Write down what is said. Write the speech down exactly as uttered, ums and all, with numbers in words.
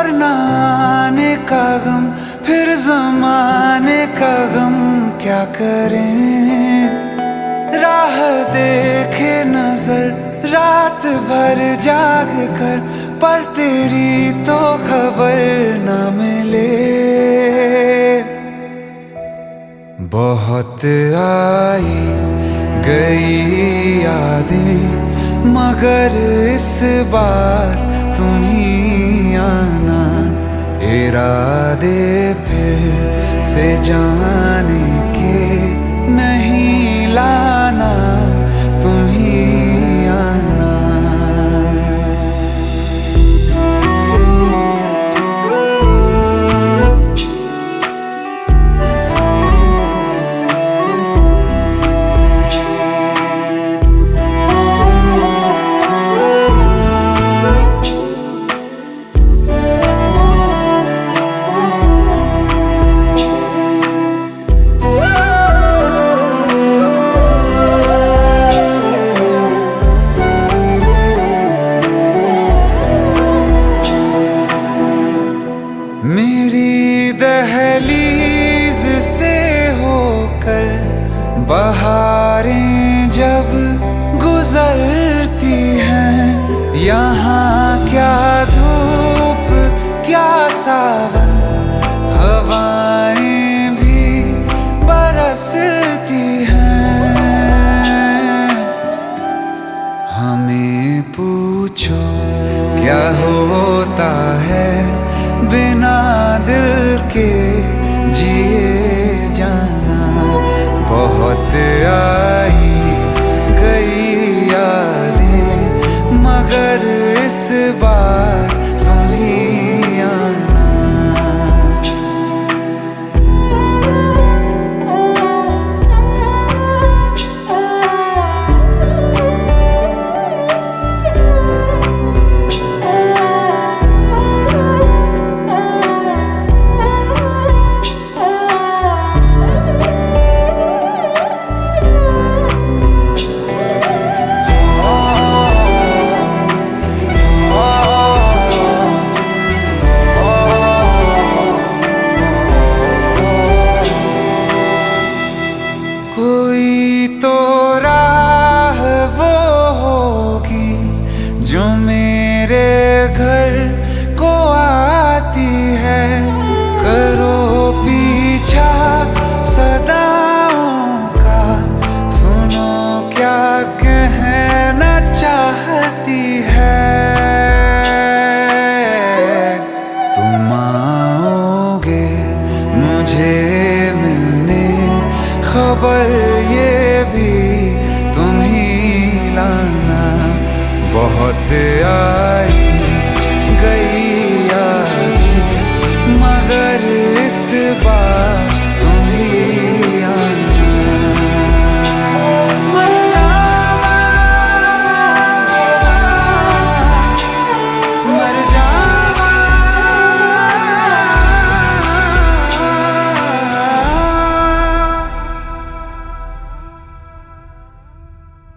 वरना आने का गम, फिर जमाने का गम क्या करें। राह देखे नजर रात भर जाग कर, पर तेरी तो खबर न मिले। बहुत आई गई यादें, मगर इस बार तुम ही आना। इरादे फिर से जाने के नहीं लाना, तुम ही आना। मेरी दहलीज से होकर बहारें जब गुजरती हैं, यहाँ क्या धूप क्या सावन, हवाएं भी बरसती हैं। हमें पूछो क्या होता है बिना दिल के जिए जाना। बहुत आई गई यादें, मगर इस बार तुम ही आना। कोई तो राह वो होगी जो मेरे घर को आती है। करो पीछा सदाओं का, सुनो क्या कहना चाहती है। तुम आओगे मुझे मिलने, खबर ये